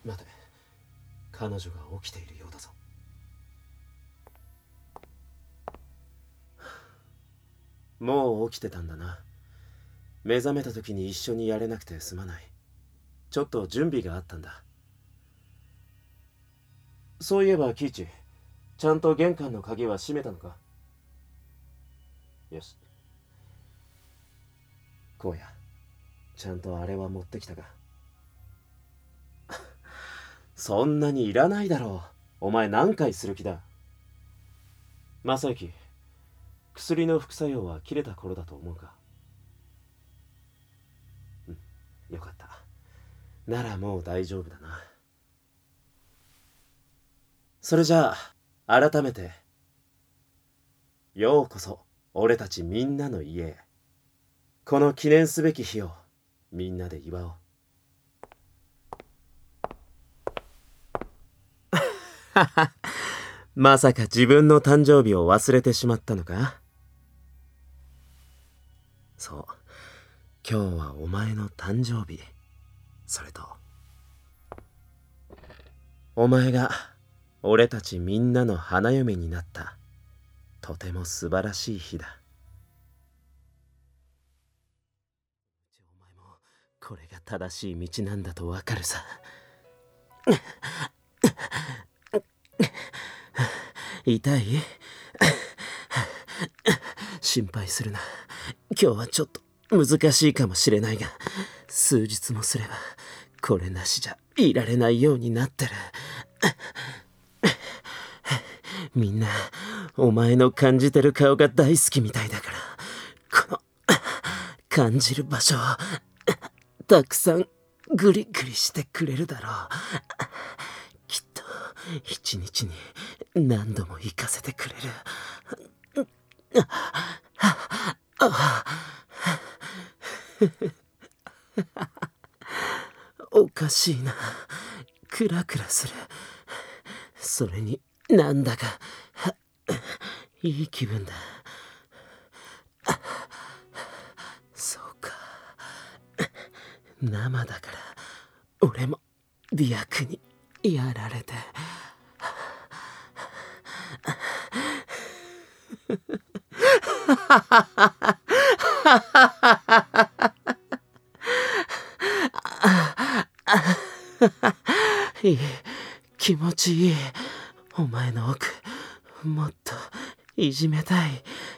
待て、彼女が起きているようだぞ。もう起きてたんだな。目覚めた時に一緒にやれなくてすまない。ちょっと準備があったんだ。そういえばキイチ、ちゃんと玄関の鍵は閉めたのか？よし。荒野、ちゃんとあれは持ってきたか？そんなにいらないだろう。お前何回する気だ？正行、薬の副作用は切れた頃だと思うか？うん、よかった。ならもう大丈夫だな。それじゃあ改めて、ようこそ俺たちみんなの家へ。この記念すべき日をみんなで祝おう。まさか自分の誕生日を忘れてしまったのか？そう、今日はお前の誕生日。それとお前が俺たちみんなの花嫁になったとても素晴らしい日だ。お前もこれが正しい道なんだとわかるさ。痛い？心配するな。今日はちょっと難しいかもしれないが、数日もすればこれなしじゃいられないようになってる。みんなお前の感じてる顔が大好きみたいだから、この感じる場所をたくさんグリグリしてくれるだろう。きっと一日に何度も行かせてくれる。おかしいな。クラクラする。それになんだかいい気分だ。そうか、生だから俺も美薬にやられて。いい、気持ちいい。お前の奥もっといじめたい。